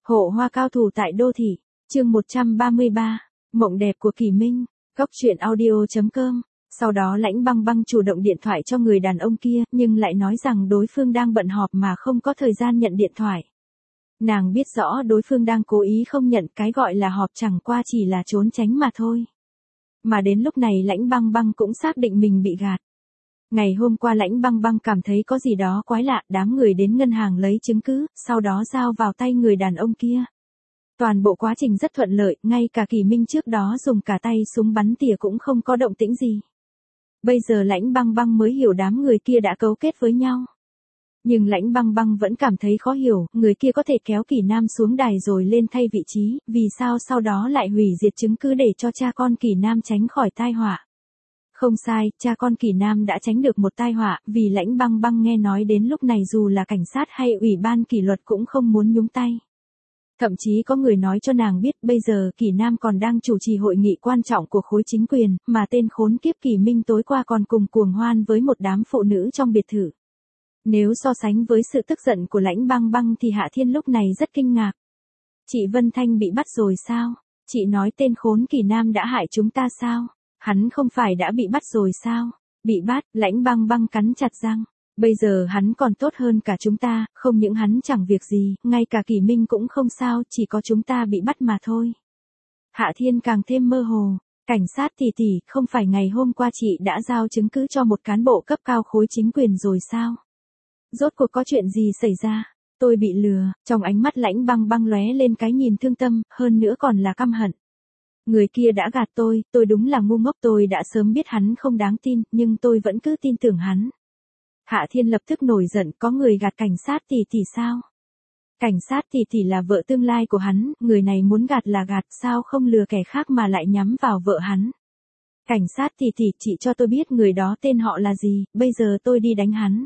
Hộ hoa cao thủ tại đô thị, chương 133, mộng đẹp của Kỳ Minh, góc truyện audio.com. Sau đó Lãnh Băng Băng chủ động điện thoại cho người đàn ông kia, nhưng lại nói rằng đối phương đang bận họp mà không có thời gian nhận điện thoại. Nàng biết rõ đối phương đang cố ý không nhận, cái gọi là họp chẳng qua chỉ là trốn tránh mà thôi. Mà đến lúc này Lãnh Băng Băng cũng xác định mình bị gạt. Ngày hôm qua Lãnh Băng Băng cảm thấy có gì đó quái lạ, đám người đến ngân hàng lấy chứng cứ, sau đó giao vào tay người đàn ông kia. Toàn bộ quá trình rất thuận lợi, ngay cả Kỳ Minh trước đó dùng cả tay súng bắn tỉa cũng không có động tĩnh gì. Bây giờ Lãnh Băng Băng mới hiểu đám người kia đã cấu kết với nhau. Nhưng Lãnh Băng Băng vẫn cảm thấy khó hiểu, người kia có thể kéo Kỳ Nam xuống đài rồi lên thay vị trí, vì sao sau đó lại hủy diệt chứng cứ để cho cha con Kỳ Nam tránh khỏi tai họa. Không sai, cha con Kỳ Nam đã tránh được một tai họa, vì Lãnh Băng Băng nghe nói đến lúc này dù là cảnh sát hay ủy ban kỷ luật cũng không muốn nhúng tay. Thậm chí có người nói cho nàng biết bây giờ Kỳ Nam còn đang chủ trì hội nghị quan trọng của khối chính quyền, mà tên khốn kiếp Kỳ Minh tối qua còn cùng cuồng hoan với một đám phụ nữ trong biệt thự. Nếu so sánh với sự tức giận của Lãnh Băng Băng thì Hạ Thiên lúc này rất kinh ngạc. Chị Vân Thanh bị bắt rồi sao? Chị nói tên khốn Kỳ Nam đã hại chúng ta sao? Hắn không phải đã bị bắt rồi sao? Bị bắt, Lãnh Băng Băng cắn chặt răng. Bây giờ hắn còn tốt hơn cả chúng ta, không những hắn chẳng việc gì, ngay cả Kỳ Minh cũng không sao, chỉ có chúng ta bị bắt mà thôi. Hạ Thiên càng thêm mơ hồ. Cảnh sát tỷ tỷ, không phải ngày hôm qua chị đã giao chứng cứ cho một cán bộ cấp cao khối chính quyền rồi sao? Rốt cuộc có chuyện gì xảy ra? Tôi bị lừa, trong ánh mắt Lãnh Băng Băng lóe lên cái nhìn thương tâm, hơn nữa còn là căm hận. Người kia đã gạt tôi đúng là ngu ngốc, tôi đã sớm biết hắn không đáng tin, nhưng tôi vẫn cứ tin tưởng hắn. Hạ Thiên lập tức nổi giận, có người gạt cảnh sát tỷ tỷ sao? Cảnh sát tỷ tỷ là vợ tương lai của hắn, người này muốn gạt là gạt, sao không lừa kẻ khác mà lại nhắm vào vợ hắn? Cảnh sát tỷ tỷ, chị cho tôi biết người đó tên họ là gì, bây giờ tôi đi đánh hắn.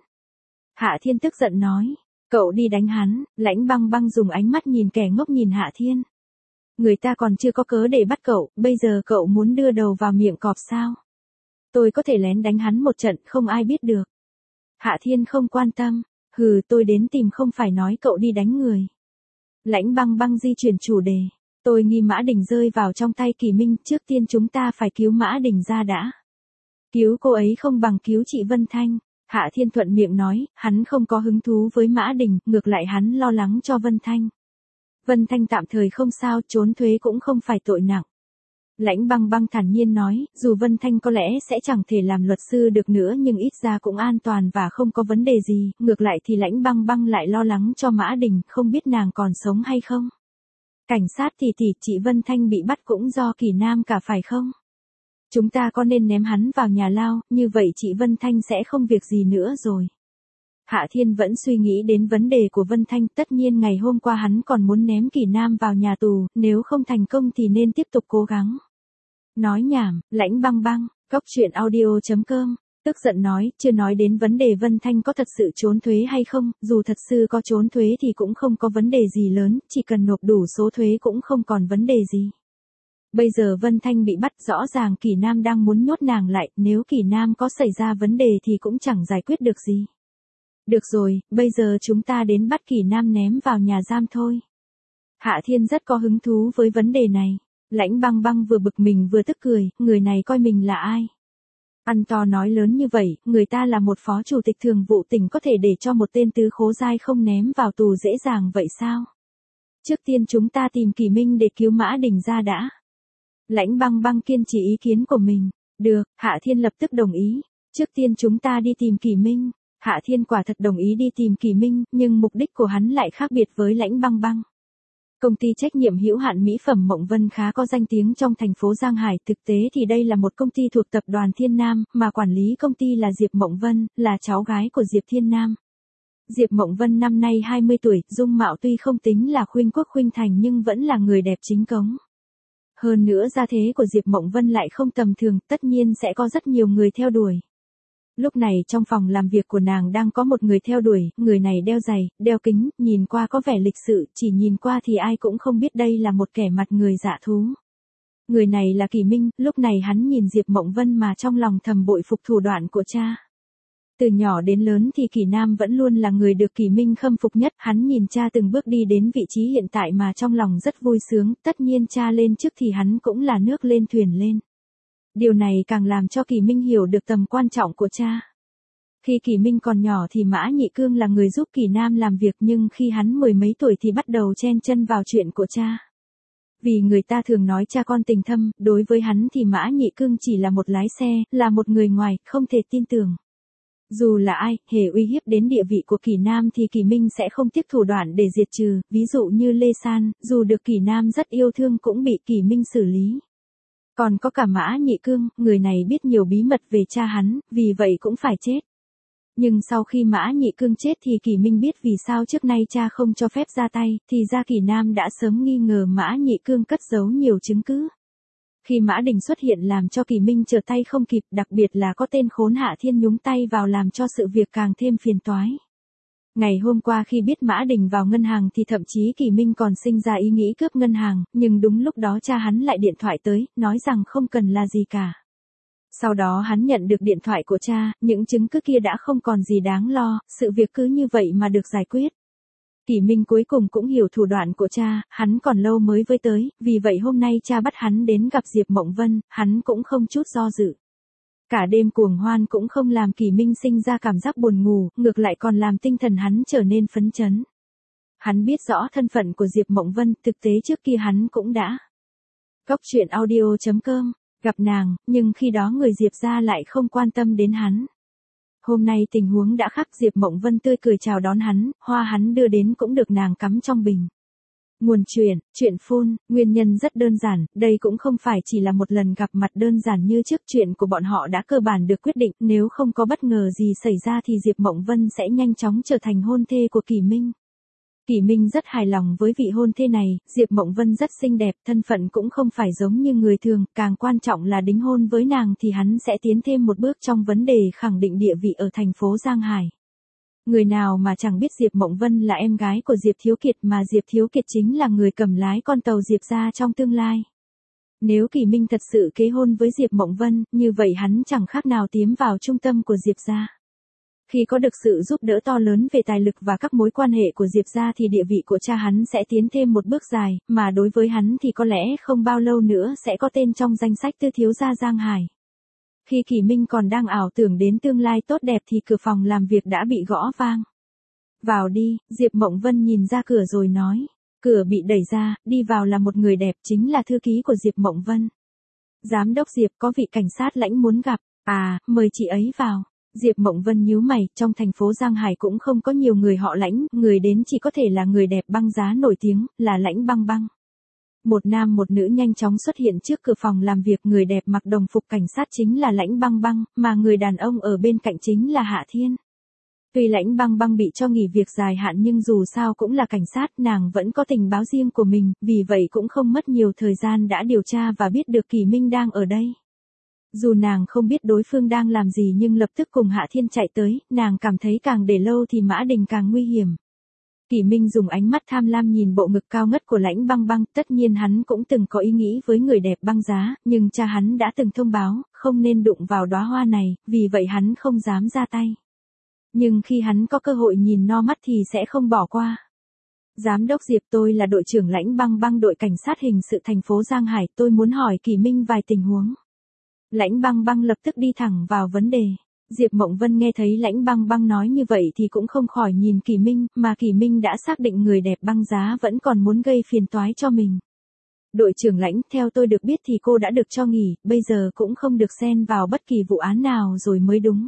Hạ Thiên tức giận nói, cậu đi đánh hắn. Lãnh Băng Băng dùng ánh mắt nhìn kẻ ngốc nhìn Hạ Thiên. Người ta còn chưa có cớ để bắt cậu, bây giờ cậu muốn đưa đầu vào miệng cọp sao? Tôi có thể lén đánh hắn một trận, không ai biết được. Hạ Thiên không quan tâm, tôi đến tìm không phải nói cậu đi đánh người. Lãnh Băng Băng di chuyển chủ đề, tôi nghi Mã Đình rơi vào trong tay Kỳ Minh, trước tiên chúng ta phải cứu Mã Đình ra đã. Cứu cô ấy không bằng cứu chị Vân Thanh. Hạ Thiên thuận miệng nói, hắn không có hứng thú với Mã Đình, ngược lại hắn lo lắng cho Vân Thanh. Vân Thanh tạm thời không sao, trốn thuế cũng không phải tội nặng. Lãnh Băng Băng thản nhiên nói, dù Vân Thanh có lẽ sẽ chẳng thể làm luật sư được nữa nhưng ít ra cũng an toàn và không có vấn đề gì, ngược lại thì Lãnh Băng Băng lại lo lắng cho Mã Đình, không biết nàng còn sống hay không. Cảnh sát tỷ tỷ, chị Vân Thanh bị bắt cũng do Kỳ Nam cả phải không? Chúng ta có nên ném hắn vào nhà lao, như vậy chị Vân Thanh sẽ không việc gì nữa rồi. Hạ Thiên vẫn suy nghĩ đến vấn đề của Vân Thanh, tất nhiên ngày hôm qua hắn còn muốn ném Kỳ Nam vào nhà tù, nếu không thành công thì nên tiếp tục cố gắng. Nói nhảm, Lãnh Băng Băng, góc truyện audio.com, tức giận nói, chưa nói đến vấn đề Vân Thanh có thật sự trốn thuế hay không, dù thật sự có trốn thuế thì cũng không có vấn đề gì lớn, chỉ cần nộp đủ số thuế cũng không còn vấn đề gì. Bây giờ Vân Thanh bị bắt, rõ ràng Kỳ Nam đang muốn nhốt nàng lại, nếu Kỳ Nam có xảy ra vấn đề thì cũng chẳng giải quyết được gì. Được rồi, bây giờ chúng ta đến bắt Kỳ Nam ném vào nhà giam thôi. Hạ Thiên rất có hứng thú với vấn đề này. Lãnh Băng Băng vừa bực mình vừa tức cười, người này coi mình là ai? Ăn to nói lớn như vậy, người ta là một phó chủ tịch thường vụ tỉnh có thể để cho một tên tứ khố giai không ném vào tù dễ dàng vậy sao? Trước tiên chúng ta tìm Kỳ Minh để cứu Mã Đình ra đã. Lãnh Băng Băng kiên trì ý kiến của mình. Được, Hạ Thiên lập tức đồng ý. Trước tiên chúng ta đi tìm Kỳ Minh. Hạ Thiên quả thật đồng ý đi tìm Kỳ Minh, nhưng mục đích của hắn lại khác biệt với Lãnh Băng Băng. Công ty trách nhiệm hữu hạn mỹ phẩm Mộng Vân khá có danh tiếng trong thành phố Giang Hải, thực tế thì đây là một công ty thuộc tập đoàn Thiên Nam, mà quản lý công ty là Diệp Mộng Vân, là cháu gái của Diệp Thiên Nam. Diệp Mộng Vân năm nay 20 tuổi, dung mạo tuy không tính là khuynh quốc khuynh thành nhưng vẫn là người đẹp chính cống. Hơn nữa gia thế của Diệp Mộng Vân lại không tầm thường, tất nhiên sẽ có rất nhiều người theo đuổi. Lúc này trong phòng làm việc của nàng đang có một người theo đuổi, người này đeo giày, đeo kính, nhìn qua có vẻ lịch sự, chỉ nhìn qua thì ai cũng không biết đây là một kẻ mặt người dạ thú. Người này là Kỳ Minh, lúc này hắn nhìn Diệp Mộng Vân mà trong lòng thầm bội phục thủ đoạn của cha. Từ nhỏ đến lớn thì Kỳ Nam vẫn luôn là người được Kỳ Minh khâm phục nhất, hắn nhìn cha từng bước đi đến vị trí hiện tại mà trong lòng rất vui sướng, tất nhiên cha lên trước thì hắn cũng là nước lên thuyền lên. Điều này càng làm cho Kỳ Minh hiểu được tầm quan trọng của cha. Khi Kỳ Minh còn nhỏ thì Mã Nhị Cương là người giúp Kỳ Nam làm việc, nhưng khi hắn 10 mấy tuổi thì bắt đầu chen chân vào chuyện của cha. Vì người ta thường nói cha con tình thâm, đối với hắn thì Mã Nhị Cương chỉ là một lái xe, là một người ngoài, không thể tin tưởng. Dù là ai, hề uy hiếp đến địa vị của Kỳ Nam thì Kỳ Minh sẽ không tiếc thủ đoạn để diệt trừ, ví dụ như Lê San, dù được Kỳ Nam rất yêu thương cũng bị Kỳ Minh xử lý. Còn có cả Mã Nhị Cương, người này biết nhiều bí mật về cha hắn, vì vậy cũng phải chết. Nhưng sau khi Mã Nhị Cương chết thì Kỳ Minh biết vì sao trước nay cha không cho phép ra tay, thì ra Kỳ Nam đã sớm nghi ngờ Mã Nhị Cương cất giấu nhiều chứng cứ. Khi Mã Đình xuất hiện làm cho Kỳ Minh trở tay không kịp, đặc biệt là có tên khốn Hạ Thiên nhúng tay vào làm cho sự việc càng thêm phiền toái. Ngày hôm qua khi biết Mã Đình vào ngân hàng thì thậm chí Kỳ Minh còn sinh ra ý nghĩ cướp ngân hàng, nhưng đúng lúc đó cha hắn lại điện thoại tới, nói rằng không cần là gì cả. Sau đó hắn nhận được điện thoại của cha, những chứng cứ kia đã không còn gì đáng lo, sự việc cứ như vậy mà được giải quyết. Kỳ Minh cuối cùng cũng hiểu thủ đoạn của cha, hắn còn lâu mới với tới, vì vậy hôm nay cha bắt hắn đến gặp Diệp Mộng Vân, hắn cũng không chút do dự. Cả đêm cuồng hoan cũng không làm Kỳ Minh sinh ra cảm giác buồn ngủ, ngược lại còn làm tinh thần hắn trở nên phấn chấn. Hắn biết rõ thân phận của Diệp Mộng Vân, thực tế trước kia hắn cũng đã. Cốc truyện audio.com, gặp nàng, nhưng khi đó người Diệp gia lại không quan tâm đến hắn. Hôm nay tình huống đã khác, Diệp Mộng Vân tươi cười chào đón hắn, hoa hắn đưa đến cũng được nàng cắm trong bình. Nguồn chuyện phun, nguyên nhân rất đơn giản, đây cũng không phải chỉ là một lần gặp mặt đơn giản như trước, chuyện của bọn họ đã cơ bản được quyết định, nếu không có bất ngờ gì xảy ra thì Diệp Mộng Vân sẽ nhanh chóng trở thành hôn thê của Kỳ Minh. Kỳ Minh rất hài lòng với vị hôn thê này, Diệp Mộng Vân rất xinh đẹp, thân phận cũng không phải giống như người thường, càng quan trọng là đính hôn với nàng thì hắn sẽ tiến thêm một bước trong vấn đề khẳng định địa vị ở thành phố Giang Hải. Người nào mà chẳng biết Diệp Mộng Vân là em gái của Diệp Thiếu Kiệt, mà Diệp Thiếu Kiệt chính là người cầm lái con tàu Diệp gia trong tương lai. Nếu Kỳ Minh thật sự kế hôn với Diệp Mộng Vân, như vậy hắn chẳng khác nào tiến vào trung tâm của Diệp gia. Khi có được sự giúp đỡ to lớn về tài lực và các mối quan hệ của Diệp gia thì địa vị của cha hắn sẽ tiến thêm một bước dài, mà đối với hắn thì có lẽ không bao lâu nữa sẽ có tên trong danh sách tư thiếu gia Giang Hải. Khi Kỳ Minh còn đang ảo tưởng đến tương lai tốt đẹp thì cửa phòng làm việc đã bị gõ vang. Vào đi, Diệp Mộng Vân nhìn ra cửa rồi nói. Cửa bị đẩy ra, đi vào là một người đẹp, chính là thư ký của Diệp Mộng Vân. Giám đốc Diệp, có vị cảnh sát Lãnh muốn gặp, mời chị ấy vào. Diệp Mộng Vân nhíu mày, trong thành phố Giang Hải cũng không có nhiều người họ Lãnh, người đến chỉ có thể là người đẹp băng giá nổi tiếng, là Lãnh Băng Băng. Một nam một nữ nhanh chóng xuất hiện trước cửa phòng làm việc, người đẹp mặc đồng phục cảnh sát chính là Lãnh Băng Băng, mà người đàn ông ở bên cạnh chính là Hạ Thiên. Tuy Lãnh Băng Băng bị cho nghỉ việc dài hạn nhưng dù sao cũng là cảnh sát, nàng vẫn có tình báo riêng của mình, vì vậy cũng không mất nhiều thời gian đã điều tra và biết được Kỳ Minh đang ở đây. Dù nàng không biết đối phương đang làm gì nhưng lập tức cùng Hạ Thiên chạy tới, nàng cảm thấy càng để lâu thì Mã Đình càng nguy hiểm. Kỳ Minh dùng ánh mắt tham lam nhìn bộ ngực cao ngất của Lãnh Băng Băng, tất nhiên hắn cũng từng có ý nghĩ với người đẹp băng giá, nhưng cha hắn đã từng thông báo, không nên đụng vào đóa hoa này, vì vậy hắn không dám ra tay. Nhưng khi hắn có cơ hội nhìn no mắt thì sẽ không bỏ qua. Giám đốc Diệp, tôi là đội trưởng Lãnh Băng Băng đội cảnh sát hình sự thành phố Giang Hải, tôi muốn hỏi Kỳ Minh vài tình huống. Lãnh Băng Băng lập tức đi thẳng vào vấn đề. Diệp Mộng Vân nghe thấy Lãnh Băng Băng nói như vậy thì cũng không khỏi nhìn Kỳ Minh, mà Kỳ Minh đã xác định người đẹp băng giá vẫn còn muốn gây phiền toái cho mình. Đội trưởng Lãnh, theo tôi được biết thì cô đã được cho nghỉ, bây giờ cũng không được xen vào bất kỳ vụ án nào rồi mới đúng.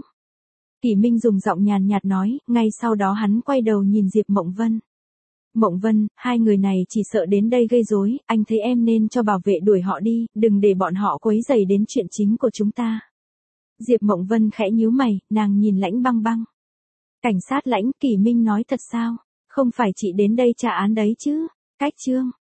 Kỳ Minh dùng giọng nhàn nhạt nói, ngay sau đó hắn quay đầu nhìn Diệp Mộng Vân. Mộng Vân, hai người này chỉ sợ đến đây gây rối, anh thấy em nên cho bảo vệ đuổi họ đi, đừng để bọn họ quấy rầy đến chuyện chính của chúng ta. Diệp Mộng Vân khẽ nhíu mày, nàng nhìn Lãnh Băng Băng. Cảnh sát Lãnh, Kỳ Minh nói thật sao? Không phải chị đến đây trả án đấy chứ? Cách chương.